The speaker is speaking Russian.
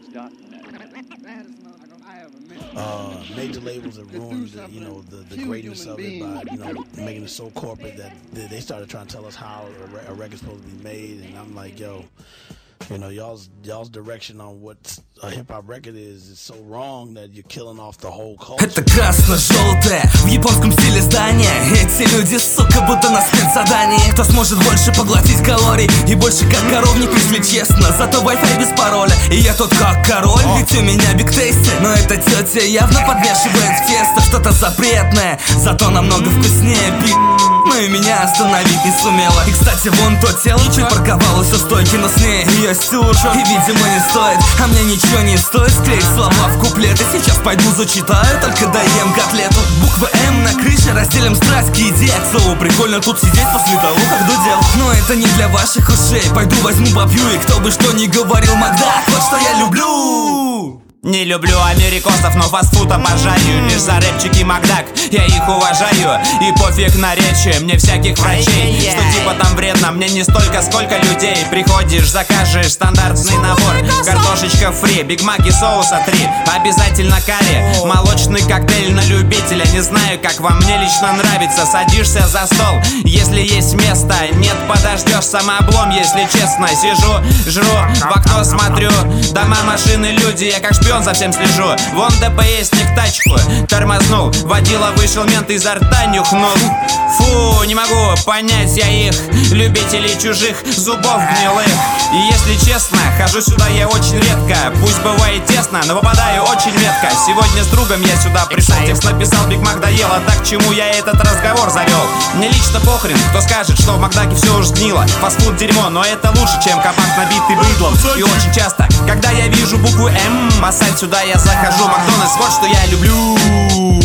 Major labels have ruined the greatness of it by making it so corporate that they started trying to tell us how a record's supposed to be made, and I'm like, yo, y'all's direction on what a hip-hop record is so wrong that you're killing off the whole culture. Это красно-желтое в японском стиле здание. Эти люди, сука, будто на спецзадании. Кто сможет больше поглотить калорий и больше как коровник, если честно. Зато Wi-Fi без пароля, и я тут как король, ведь у меня биг тейсти. Но эта тетя явно подмешивает в тесто что-то запретное, зато намного вкуснее пить. Но и меня остановить не сумела. И, кстати, вон то тело чуть парковалось у стойки, но с ней ее стюшу. И, видимо, не стоит, а мне ничего не стоит склеить слова в куплеты. Сейчас пойду зачитаю, только доем котлету. Буква М на крыше, разделим страсть к еде. К слову, прикольно тут сидеть после того, как дудел. Но это не для ваших ушей. Пойду возьму попью, и кто бы что ни говорил, Макдак, вот что я люблю. Не люблю америкосов, но фастфуд обожаю. Лишь за рэпчики Макдак, я их уважаю. И пофиг на речи, мне всяких врачей. Что типа там вредно, мне не столько, сколько людей. Приходишь, закажешь стандартный набор. Картошечка фри, бигмаки соуса 3. Обязательно карри, молочный коктейль на любителя. Не знаю, как вам, мне лично нравится. Садишься за стол, если есть место. Нет, подождешь, самооблом, если честно. Сижу, жру, в окно смотрю. Дома, машины, люди, я как шпион за всем слежу. Вон ДПСник тачку тормознул, водила вышел, мент изо рта нюхнул. Фу, не могу понять я их, любителей чужих зубов гнилых. И если честно, хожу сюда я очень редко. Пусть бывает тесно, но попадаю очень редко. Сегодня с другом я сюда пришел, текст написал, Биг Мак доел. А так к чему я этот разговор завел? Мне лично похрен, кто скажет, что в Макдаке все уж гнило. Фастфуд дерьмо, но это лучше, чем кабак набитый быдлом. И очень часто, когда я вижу букву М, сюда я захожу. Макдональдс, вот что я люблю.